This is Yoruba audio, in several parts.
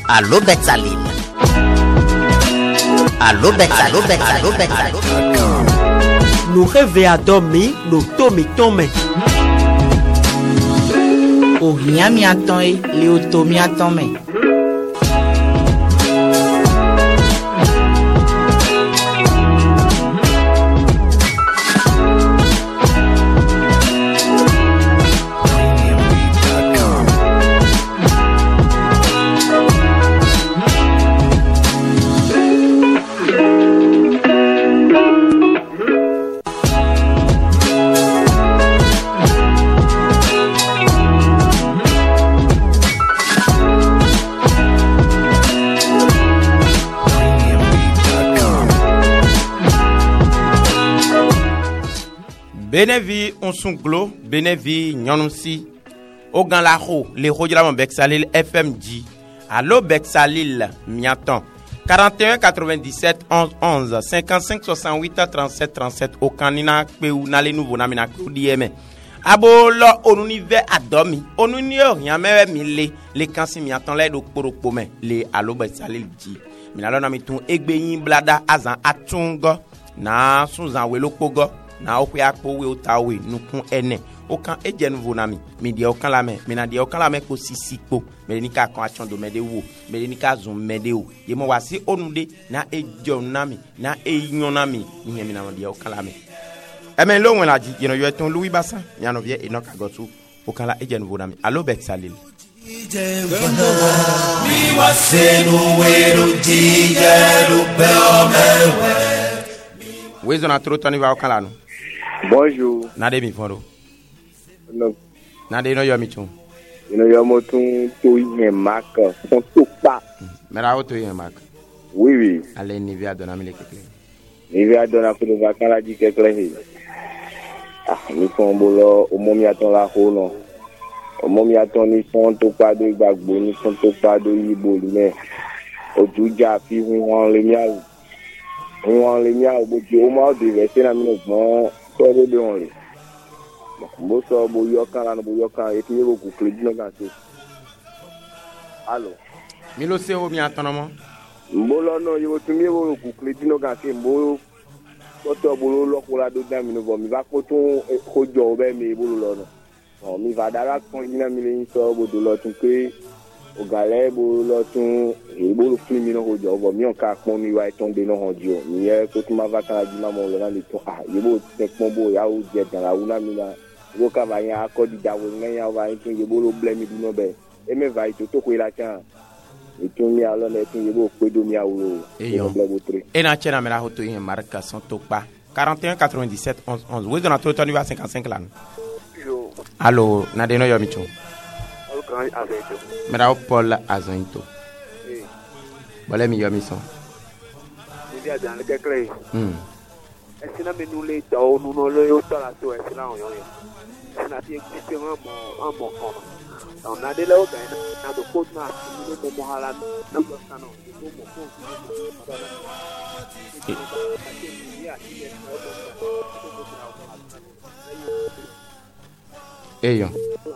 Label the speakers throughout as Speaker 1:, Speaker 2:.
Speaker 1: Allo Betsalil. Allo Betsalil.
Speaker 2: Nous rêvons à dormir, nous tombons.
Speaker 3: O rien m'y attend et Léoto m'y attend mais.
Speaker 4: Benevi onsunglo, benevi nyonumsi. Ogan la ho, les Rodjalaman Beksalil FMG. Allo Beksalil, miaton. 41 97 11 11 55 68 37 37 Okanina Peu Nale Nouveau Namina Dieme. Abo lo onunive adomi. Onuni rien me mille les kansi miaton le do porokpome le Allo Beksalil ji. Minalo namitun egbeyin blada azan atungo na sunzan welokpogo. Na okwya kpowe otawe nukun ene okan eje nouveau nami mi di okan la me mi na di okan la me ko sisipo me ni ka kan ation do mede wo me ni ka zon mede wo ye mo wasi onude na ejo nami na eyon nami ni mi na di okan la me e lo won la ji ye no yo eton Louis Bassin mi ano vie Enoch Agotu okan la eje nouveau nami Allo Betsalil
Speaker 5: mi wasenu wero jigeru beomewe
Speaker 4: wezo na tro toni va okan la no.
Speaker 6: Bonjour.
Speaker 4: Nade mi fondo.
Speaker 6: No.
Speaker 4: Nade no yo mi chun.
Speaker 6: Ino yo mo tun to yen mak fon to pa.
Speaker 4: Mera auto yen mak.
Speaker 6: Oui.
Speaker 4: Ale ni via dona mi le kekle.
Speaker 6: Ni via dona pour le vacances di kekle. Ah, ni fon bolo o mo mi aton la ho no. O mo mi aton ni fon to pa do igbagbo ni fon to pa do yibo me. O juja fi won le mi awu. Won le mi awu bo ti o ma de ve se na mi no gbon. So they do only. Most of Boyoka and Boyoka, it will go to the Hello.
Speaker 4: Milo se o mi atonomo.
Speaker 6: Mbolo no, you to me will cook Lidino Gansi, Mbo, what of Bolo Locola do damn in mi va to Hojo, me, Bolo. Or mi va direct point in a million so would do lot to create. O galebo lotun ebo fún mi no hojo obo mi on ka pon mi wa iton de no hojo mi e ko tun ma vacan di mamo le na le to yebo te pon bo ya o je dan la una mi na wo ka va yan akodi dawo ngan ya wa iton yebo lo blame mi no be e me va ito to ko ila chan iton mi alo na iton yebo pe do mi awuro
Speaker 4: e na chena me la hoto yin marka son to pa 41 97 11 11 wezo na tro toni va 55 la. Allo na de no yo mi chun. Mera Paul Azonto. Bole mi yo mi son.
Speaker 6: Ni dia dan le kekle. E sina me nu le do nu no le o to la so e sina on yo. Sina ti existe mo kon. On na de le o gaina na do ko na ni mo hala na do sano. Ko mo ko.
Speaker 4: Eyo.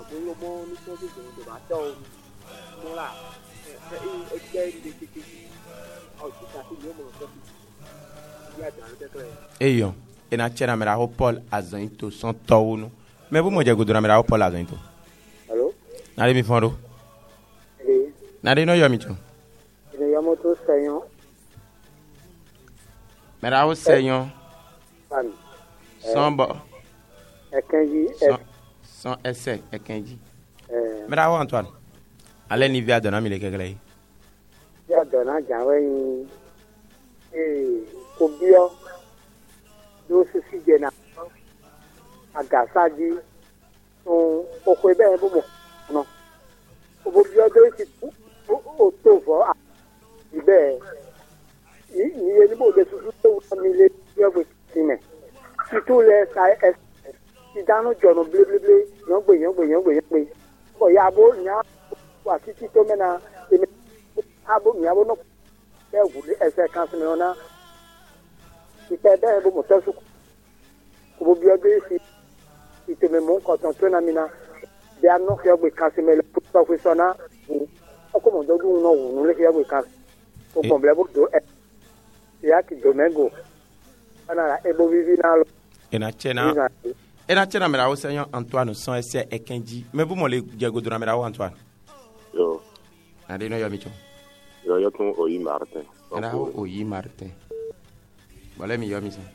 Speaker 4: Eyo, ena chena mera ho Paul Azonto son tawunu. Me bu mo je godura mera ho Paul Azonto.
Speaker 6: Allô?
Speaker 4: Nade mi fondo. Nade no yo mi chu.
Speaker 6: Ine yamo to sayon.
Speaker 4: Mera ho sayon.
Speaker 6: Fan.
Speaker 4: Sombo.
Speaker 6: Ekenji.
Speaker 4: Son ese ekenji. Mera ho Antoine. Ale ni via dona mi le kekele.
Speaker 6: Ya dona jawe kobio do sisi jena agasaji okwe be bo mo no obio do ti o to fo ibe ni ni bo de susu to mi le yo bo tine ti to le sa ti danu jono ble yan gbe bo ya bo nya wa titi to mena abo mi abo no e wuli ese kan se me ona ipe de bo mo tesu ko bi obe si ite me mo ko ton to na mina de anu ke ogbe kan se me le professionnel oko mo dogu no wu le ya go kan o bon ble bo do ya ki domengo ana ebo vivi na lo
Speaker 4: ena chena mera o Seigneur Antoine son ese ekenji me bu mo le jego do na mera o Antoine
Speaker 7: yo
Speaker 4: ade no yo mi cho
Speaker 7: yo tun oyi Martin
Speaker 4: era oyi Martin wala mi yo mi so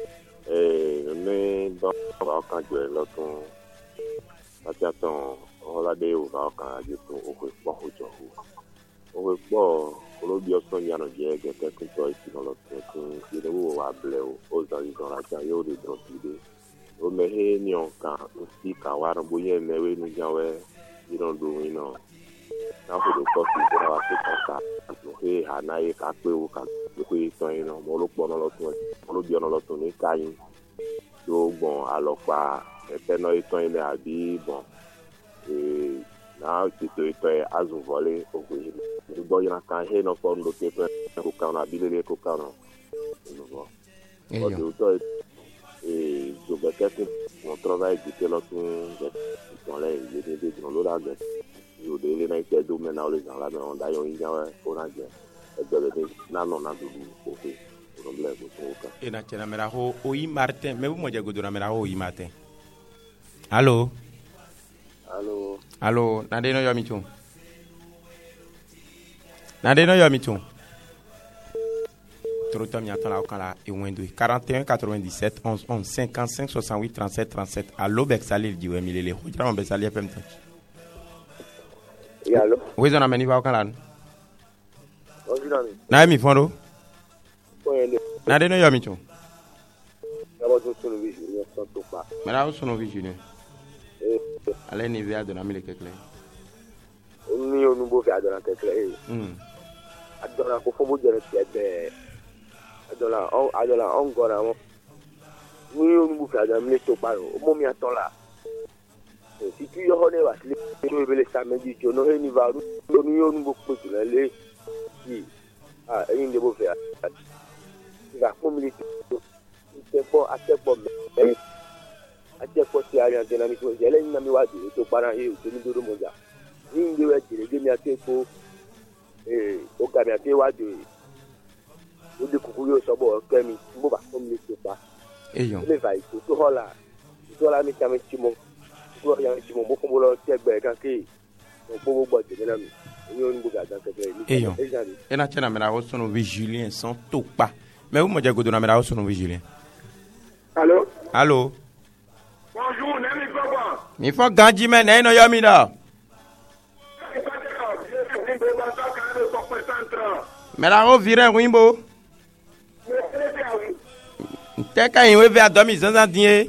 Speaker 7: me ba kan jo lo tun ati aton olade o ba kan aje tun o ko po hojo o po olobi oso nyano je gete kun to isi no lo tun ire wo wa ble o za ni don aja yo de don tide o me he ni on kan si ka wa ran boye mewe ni jawe you don't do na ko do ko si ko wa se ka no he hanaye ka pe o ka ko ito mo lo po no lo tun mo lo bi no lo tun ni kayin do bon alopa ete no ito ile abi bon na ti to ito azu vole o ko ni bo yana kan he no form do ke ko ka na bilele ko ka no no bo o do to do beketin mon travail di ke lo tun dans les idées dans l'orage yo de ile na ite do me na o le jan la me on da yo yin jawe o na je e do le na no na do o fe problème ko ka
Speaker 4: ena chena mera ho oyi Martin me bu mo jego do na mera ho oyi Martin allo na de no yo mi chu Trotam Yaton la okala e wendo 41 97 11 11 55 68 37 37 allo Bexalil diwe milele ho jara mo Bexalil FM tan
Speaker 6: ya allo
Speaker 4: we zona meni ba okala
Speaker 6: o dinami
Speaker 4: na mi fondo
Speaker 6: ko yende
Speaker 4: na de no yo mi chu
Speaker 6: ya bo to solo vision ya so to pa
Speaker 4: mera o sono vision ale ni via de na mile kekle
Speaker 6: ni onu bo fi adona kekle adona ko fo bo jere ti ebe adona on gora mo ni onu bo fi adona mile to pa o mo mi atola si tu yo hone wa le to bele sa meji jo no he ni va ni onu bo ko tu le si eyin de bo fi ga ko mi to te po atepo me atepo ti ari ante na mi ko je le ni na mi wa di to para e to mi do mo ja ni nde we jere ge mi atepo o ka mi ate wa di o de kuku yo so bo ke mi mo ba ko mi to pa le vai to hola mi chame chimo to ya chimo mo ko lo te gbe kan ke o bo bo de na mi ni o ni bo ga dan ke ni
Speaker 4: ena chena mera o sono vigilien son topa me bu mo jego do na mera o sono vigilien allo
Speaker 8: bonjour nemi papa
Speaker 4: mi fo ganji me ne no yo mi da mera o vire wimbo te ka yin we ve adomi zanzan die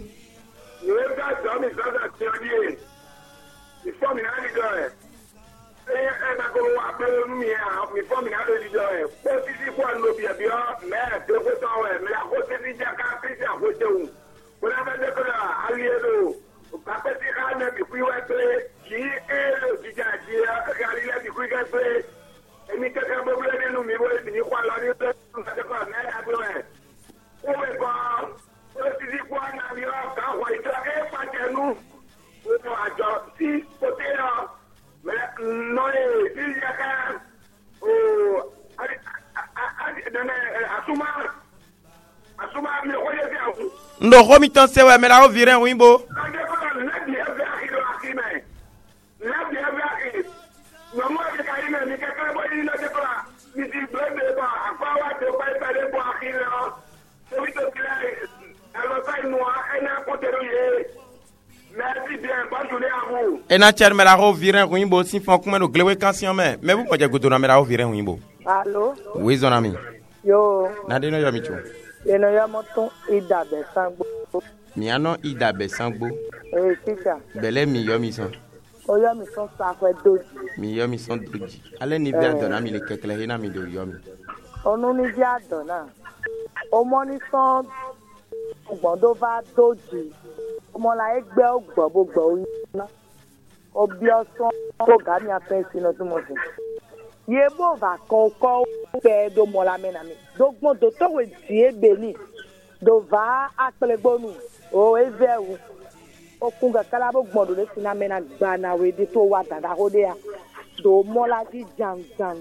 Speaker 4: ndo homi tan sewe mera o vire wimbo ena cher mera o vire wimbo si fon kuma no glewe kansion me bu mo je godo na mera o vire wimbo
Speaker 9: allo
Speaker 4: we zona mi
Speaker 9: yo
Speaker 4: na de no yo mi chu
Speaker 9: eno ya moto idabe sangbo
Speaker 4: mi ano idabe sangbo
Speaker 9: teacher
Speaker 4: bele mi yo mi son
Speaker 9: o yo mi son sa fe doji
Speaker 4: mi yo mi son doji ale ni bi adona mi le kekele he na mi do yo mi
Speaker 9: onu ni bi adona o mo ni son ogbondo va doji o mo la egbe ogbo gbogbo na o bi oson ko ga mi ape sino tu mo se ye bo va ko pe do mo la mena mi do gbon do to we ti ebe ni do va apelegbonu o ezewu o kunga kala bo gbon do le sina mena gba na we di to wa dada ho de ya do mola di jam.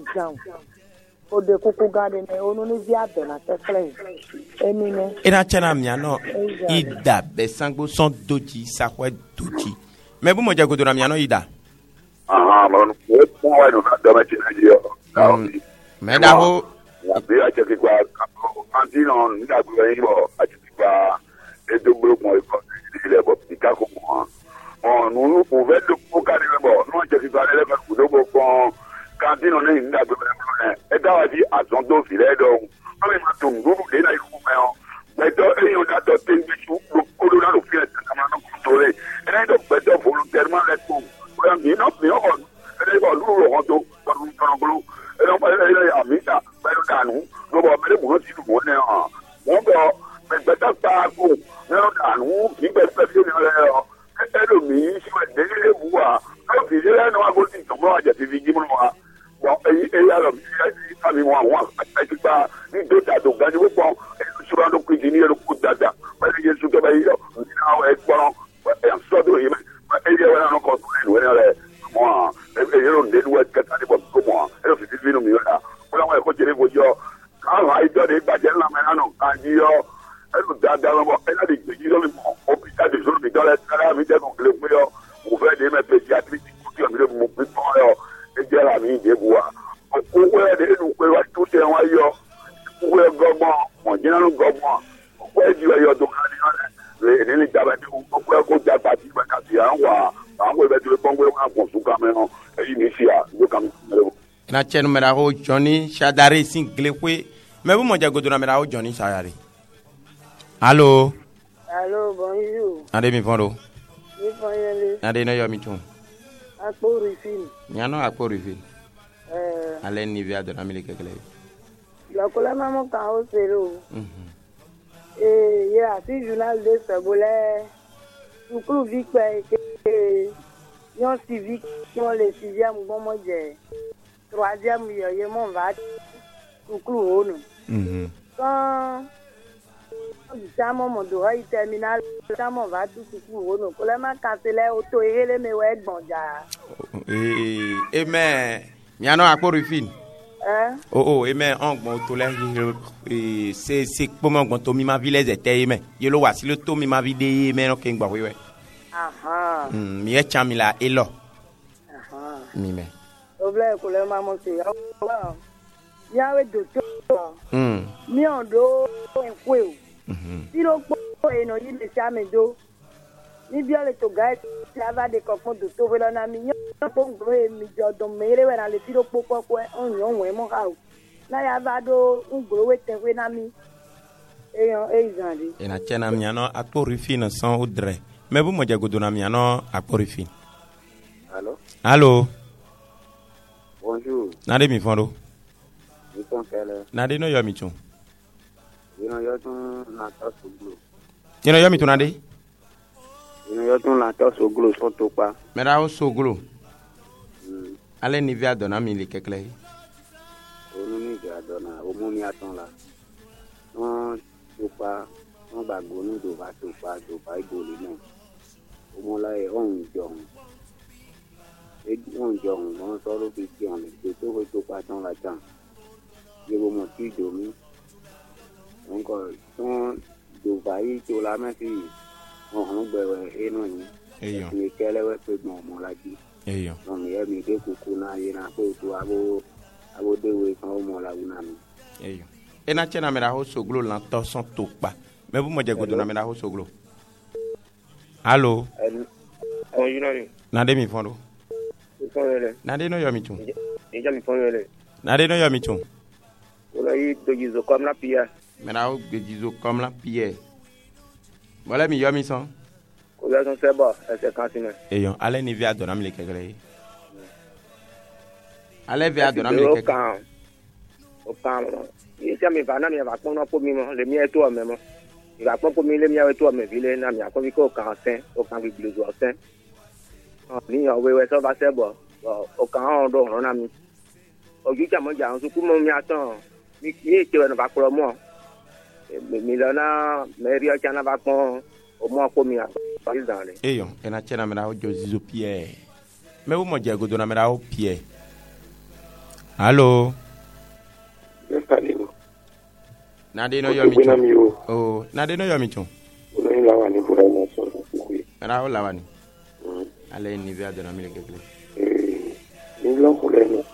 Speaker 9: O de kuku gade ne onu ni via de na tekle. Emine.
Speaker 4: Ina chena miano ida besangbo son doji sakwe doji. Mebu moja godona miano ida.
Speaker 8: Mon ko wa no da ma ti na je.
Speaker 4: Medaho
Speaker 8: La bi a che kwa antino nda ku yi bo a ti kwa e do blo mo ko ile bo ti ka ko mo. Nu ko ve do ko ka ni bo no je ti ba le ba ku do ko kantino ne nda do e da wa di azondo file do o me ma to ngubu de na ku me o be do e yo da do tin bi ku ko do na lo file ta ma no ku to le e na do be do volontairement le ku ko mi no e bo lu ro do ko lu to glu e no pa e a mi ta be do danu no bo me le mu no ti mo ne ha won bo be be ta pa ku no danu ki be be ni le o e do mi si we de le buwa no fi le no ago ti to mo aja ti vi ji mo wa bon e ya lo mi wa ti pa ni do ta do ga ni wo pon so ran do ku ji ni lo ku dada ba ni Yesu ke ba yi ni na e gbon e so do yi e ye wa no ko so ni le mo e ye lo de wo ke ta ni bo ko mo e lo fi ti no mi la ko la wa ko jere bo jo ka ha i do de ba je la me na no ka ji yo e lo dada lo mo e la de ji lo mi mo o pi ta de so mi do le tra mi de ko le mo yo mo fe de me pediatri ku ti o mi le mo pi po yo e je la mi de buwa o we de nu pe wa tu se wa yo we gogbon mo jina nu gogbon o we ji yo do ka ni le ni jaba ni o we ko jaba ti ba ka ti an wa an we be tu pon we wa ko su ka me no e ni sia do ka mi
Speaker 4: na chenu meraho Johnny Shadari singlekwe mebu moja godona meraho Johnny Shadari. Allô
Speaker 9: Bonjour.
Speaker 4: Ade mi fondo.
Speaker 9: Mi fanyele.
Speaker 4: Ade no yo mi tun.
Speaker 9: Akpo refil.
Speaker 4: Nyano akpo refil. Ale ni via de na mile kekele.
Speaker 9: La kola mamo ka o sero. Ya si journal de Sabole. Ukru vikpe ke yon civique yon le 6e bon mo je. 3e yo mon va. Ukru onu. Quand Chamo mon do ay terminal chamo va tout ukru onu. Kola ma cancele auto ele me we gbonja.
Speaker 4: Nyano akpo refil. Aimé on bon to le c'est comment on to mi ma ville était aimé ye lo wasi le to mi ma vie mais no ken gba we mi e chami la elo mi me
Speaker 9: oble ko le ma mo se ya we do to mi on do en kwe o ti lo po e no yi le chami do ni bi ole to ga lava de kokon do to we lo na mi po ngro e mi jodo mere we na le ti lo po on yon we mo ha o na ya va do ngro we ten we na mi e
Speaker 4: na chena mi ano akpo refine sans odre me bu mo jago do na mi ano akpo refine. Allô
Speaker 10: Bonjour.
Speaker 4: Nade mi fondo.
Speaker 10: Mi ton kele.
Speaker 4: Nade no yo mi tun.
Speaker 10: Yo tun na to soglo.
Speaker 4: Yo mi tun nade.
Speaker 10: Yo tun la to soglo so to pa.
Speaker 4: Mera o soglo. Ale ni via dona mi le kekle.
Speaker 10: Onu ni via dona o mo mi aton la. On to pa on ba go ni do ba go le na. O mo la e on jong. E on jong on so lo bi ti on le to pa ton la chan. Ye bo mo ti do mi. On ko ton do ba yi to la me ti. On gbe we e no ni.
Speaker 4: Eyo.
Speaker 10: Ni kele we pe mo la ji.
Speaker 4: Eyo.
Speaker 10: Non mi e mi de kuku na ye na ko to abo de we kan o mo la una mi.
Speaker 4: Eyo. E na chena mera ho soglo lan to son to pa. Me bu mo je go do na mera ho soglo. Allô Nade mi fondo. Nade no yo mi tun.
Speaker 10: Mi fonyele.
Speaker 4: Nade no yo mi tun.
Speaker 10: Ola yi dojizo comme la pierre.
Speaker 4: Mera ho dojizo comme la pierre. Voilà mi yo mi son.
Speaker 10: Ola son seba ese kantine.
Speaker 4: Eyo, ale ni via dona mi le kekele. Ale via dona mi le kekele.
Speaker 10: O kan. Isi mi va na mi va pon no po mi mo, le mi e to me mo. Il va pon po mi le mi e to me vile na mi akon bi ko kan sen, o kan bi blozo sen. Ni o we so ba sebo. O kan on do ron na mi. O ju ja mo ja on su ku mo mi atan. Mi te we no ba pro mo. Mi lo na me ri o cha na ba pon o mo ko mi a.
Speaker 4: Eyo, ena chena mera ho jozizo pierre. Me bu mo je go do na mera ho pierre. Allo. Nade no yomi chon. Oh, nade no yomi chon.
Speaker 11: Uno lawa ni bura na so.
Speaker 4: Mera lawa ni. Ale ni via de na mile kekle.
Speaker 11: Ni lo kule no.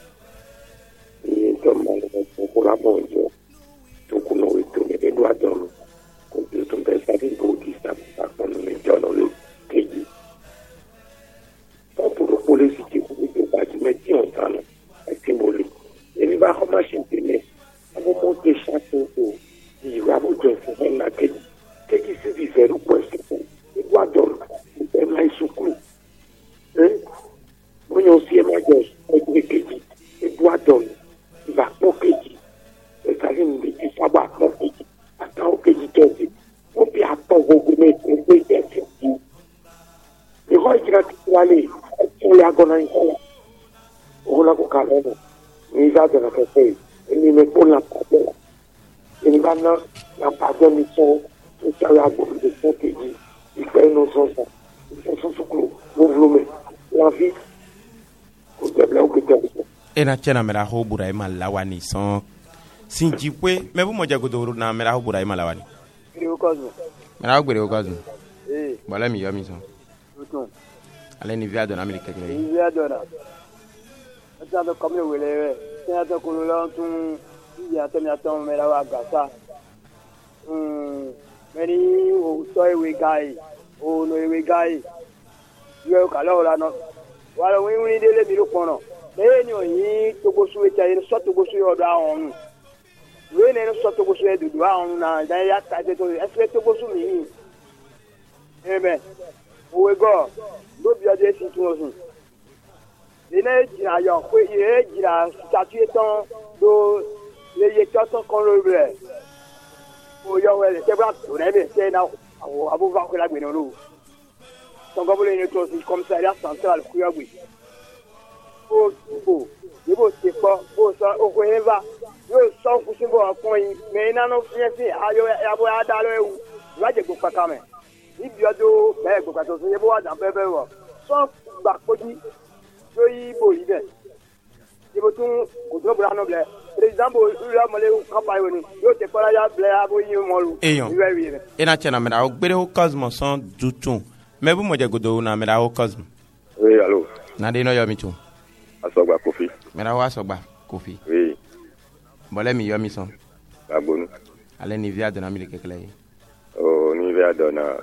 Speaker 11: Ni to male ko la bonjo. To kuno itu ni do adon. Ko to pensa di bodi sta pa kono ni jono lo keji. Pour police qui vous pas de métier en temps. Et symbolique. Et il va remarcher tenir. On va monter château. Il va vous dire que c'est un accueil. Qu'est-ce qui se dit faire au point c'est pour. Il doit donner. Il va y soucou. Hein? On y a aussi un magasin. Il doit donner. Il va pas keji. Et ça vient de dire ça va pas keji. Attends keji keji. On peut attendre vos gourmets. On peut y faire keji. Les rois qui ont aller. On les a gonnés. On a gonnés. Ni za de la fête, ni me pour la parole. Ni va na pardon ni son, tout ça la bonne de son qui dit, il fait nos sens. Ils sont sous clou, vous voulez la vie. Vous devez l'occuper.
Speaker 4: Et na tena mera ho burai malawani son. Sinjipwe, me bu moja godoro na mera ho burai malawani. Mera ho gbere okazu. Bala mi yomi son. Ale ni via de na Amerika kile.
Speaker 12: Ni via de na. Ata comme le wele. Ata ko lo tun ya temi aton mera wa gasa. Meri o so ewe gai. O no ewe gai. Yo ka lo la no. Wa lo wi dele mi lo pono. Ni o yin togosu e chaye so togosu yo do awon. We ne so togosu e dudu awon na da ya ta je to e togosu mi. Amen. We go. Do bi ade si tun osun. Ine jira yo pe ire jira statue ton do le ye ton kon lo bre. O yo we le se bra to ne be se na abu va ko la gbe no lo. Ton go bole ni to si commissariat central ku yagbe. O yebo se po o so o ko eva yo so ku se bo akon yi me na no fi ayo abo ada lo ewu wa je go paka me. Ibi odo be go ka to so yebo wa da bebe wo. So gba poji yo yi bo yi be ibo tun ko to bra no ble president bo la mole campagne woni yo te para ya ble abo yi mo lu
Speaker 4: ina chena mera o gbere o cosmos son dutun me bu mo je godo na mera o cosmos
Speaker 11: oui allo
Speaker 4: na de no yo mi tun
Speaker 11: asogba kofi
Speaker 4: mera wa asogba kofi
Speaker 11: oui
Speaker 4: bole mi yo mi son
Speaker 11: babonu
Speaker 4: ale ni via de na mi kekele
Speaker 11: o ni via de na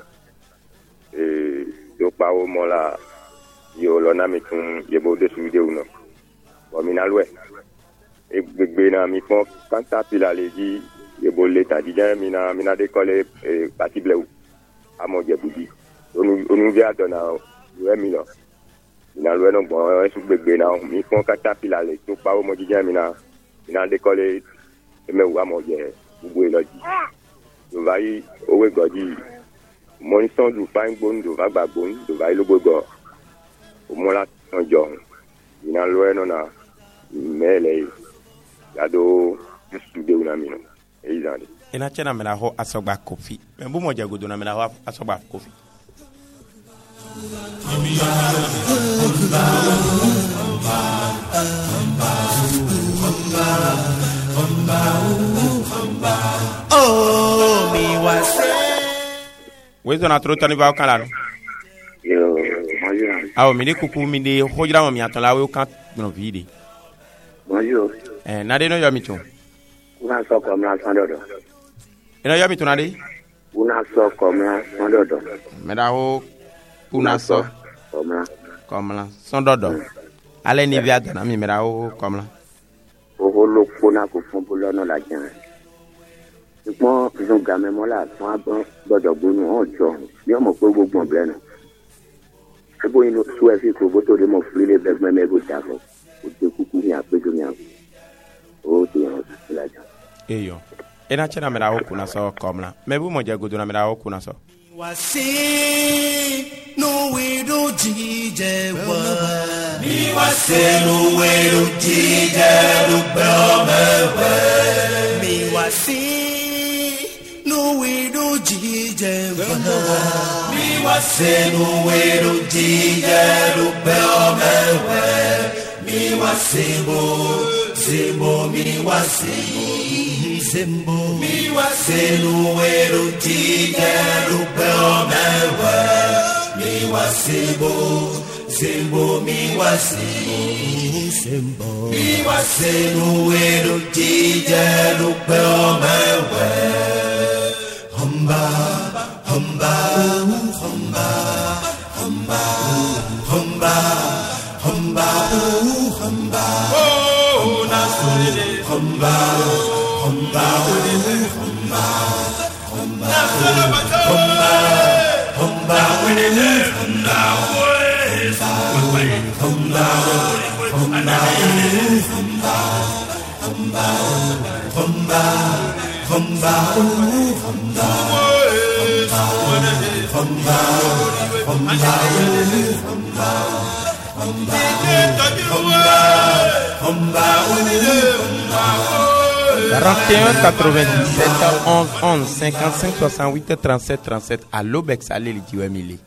Speaker 11: do pa o mo la yo lo na mi tun yebo de su de uno bo mi na lwe e gbegbe na mi pon kanta pila leji yebo le ta di jan mi na de kole parti bleu amo je bubi onu via do na we mi lo mi na lwe no bo e su gbegbe na mi pon kanta pila le to pa o mo di jan mi na de kole me wa mo je bubu e lo ji do vai o we godi mo ni son du fa ngbon do va gbagbon do vai lo gogo o mo la tonjo ina lo eno na mele yado stude una mino e izande
Speaker 4: ina chena mena ho asogba kofi membu mo jagodo na mena ho asogba kofi
Speaker 5: oh mi wase
Speaker 4: wezo na trota ni ba kala awo mi de kuku mi de hojira mo mi atola we kan no vidi
Speaker 10: bonjour
Speaker 4: na de no yo mi tun
Speaker 10: una so ko mra sandodo
Speaker 4: ina yo mi tun na de
Speaker 10: una so ko mra sandodo
Speaker 4: me da ho una so ko mra sandodo ale ni via dana mi me da ho ko mra
Speaker 10: o lo pona ko fun bolo no la jan mo zo ga me mo la fun abon gbọ́dọ̀ gbonu ojo bi o mo pe gbogbo ble na ebo ino su e fi ko bo to de mo frile be me go ta ko o de kuku ni apejo ni o ti o la jan
Speaker 4: eyo ina chena me da ho kuna so ko mra me bu mo je godo na me da ho kuna so
Speaker 5: wasi no we do jije wa mi wasi no we do jije do be o me we mi wasi no we do jije wa mi wasi no we do jije do be o me we mi wasi Sembo, Sembo, mi wa Sembo, Sembo, mi wa Senu ero tije lupe omewe, mi wa Sembo, Sembo, mi wa Sembo, Sembo, mi wa Senu ero tije lupe omewe, hamba, hamba, hamba, hamba, hamba. Humba, humba, oh, nasolele, humba, humba, humba, humba, humba, humba, humba, humba, humba, humba,
Speaker 4: 41 97 11 11 55 68 37 37 à l'Obex allez les Dieu Emily.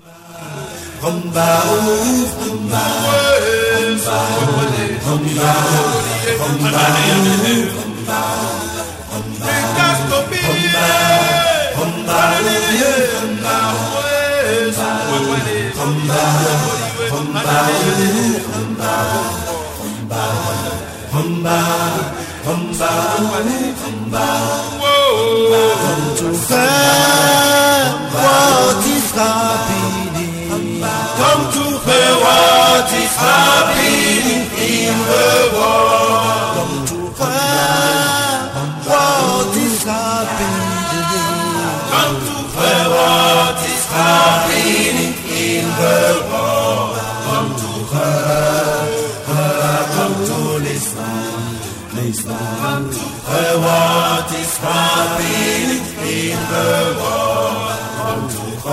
Speaker 5: Come to fair what is happening. Come to fair what is happening in the world. Come to fair what is happening. Come to fair what is happening in the world. Come to her, come to listen, listen to what is happening in the world. Come to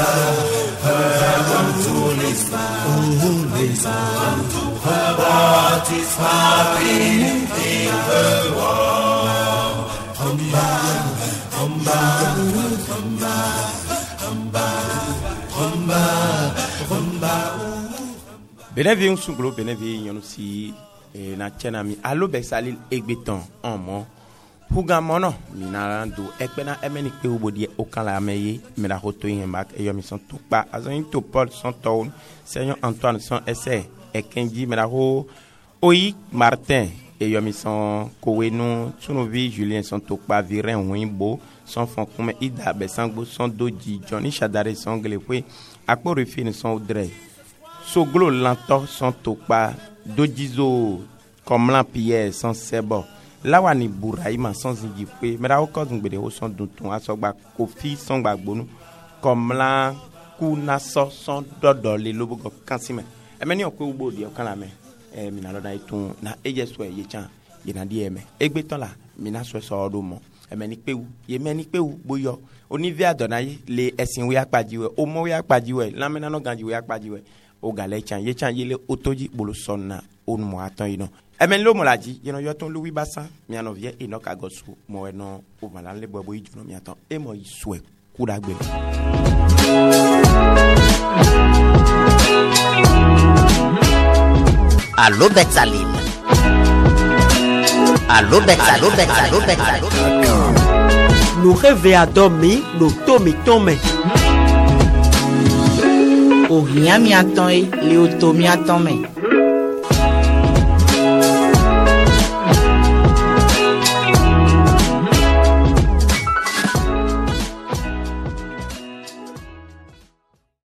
Speaker 5: her, come to listen, listen to what is happening in the world. Come back, come back, come back, come back, come back, come back.
Speaker 4: Benevi un sunglo, benevi yon si na chenami alo besalil egbeton en mo huga mono minarando ekbena emeni pe ubodi okan la meye mera hoto yimbak e yomi son tukpa azon to Paul son town Seigneur Antoine son essai ekenji mera ho oyi Martin e yomi son kowenu tunovi Julien son tukpa viren wimbo son fon comme ida besangbo son doji Johnny Chadare son glepwe akpo refine son Audrey Soglo lanto son tukpa Dojizo comme l'empire sans sebo lawani buraima sans zinjipwe mera oko zungbede ho son duntun asogba kofi son gbagbonu comme la kuna so son dodole lobogo kansime emeni okwe ugbodi okala me mina loda itun na ejeswe yechan yena die eme egbeton la mina so so odomo emeni pewu yemeni pewu boyo onivi adonaye le esin wi apajiwe omo wi apajiwe lamena no ganji wi apajiwe o gale chan yele otoji bolo sonna onu mo atan ino emen lo mo laji yeno yoton Louis Bassan mi anovie ino kagosu mo eno o malan le bobo ijuno mi atan e mo iswe kuda gbe
Speaker 1: Allo Bexalil. Allo Bexalil. Allo Bexalil.
Speaker 2: Nous rêvons à dormir, nous tombons.
Speaker 3: Ohia mi aton e le oto mi aton me.